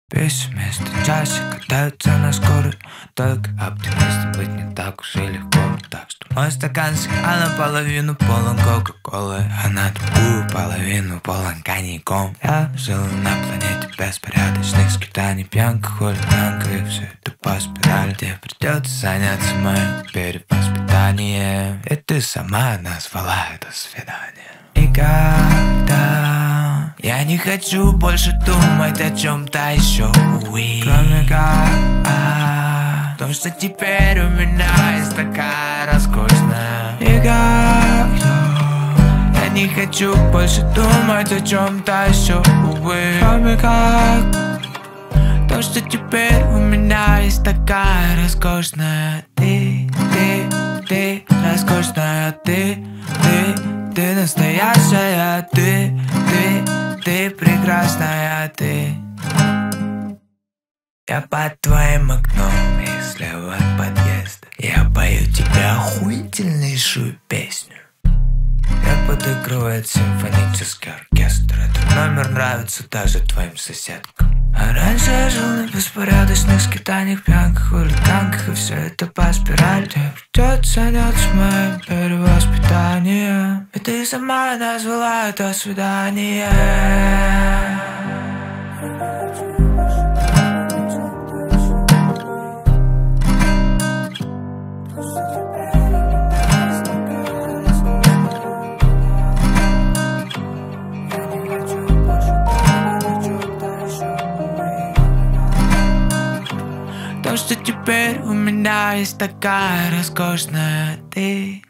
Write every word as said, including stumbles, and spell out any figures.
Пессимисты чаще катаются на скорой. Только оптимистом быть не так уж и легко. Так что мой стаканчик, а наполовину полон кока-колы, а на другую половину полон коньяком. Я жил на планете беспорядочных скитаний, пьянка, хулиганка, и все это по спирали, где придется заняться моим перевоспитанием. И ты сама назвала это свидание. И когда я не хочу больше думать о чем-то еще, увы, кроме как о том, что теперь у меня есть такая роскошная. И когда я не хочу больше думать о чем-то еще, увы, кроме как то, что теперь у меня есть такая роскошная. Ты, ты, ты, роскошная, ты, ты, ты настоящая, ты, ты, ты прекрасная, ты. Я под твоим окном и слева от подъезда я пою тебе охуительнейшую песню. Я подыгрывает симфонический оркестр. Этот номер нравится даже твоим соседкам. А раньше я жил на беспорядочных скитаниях, пьянках, хулиганках, и все это по спирали. Тебе придется заняться моим перевоспитанием. И ты сама назвала это свидание. То, что теперь у меня есть такая роскошная ты.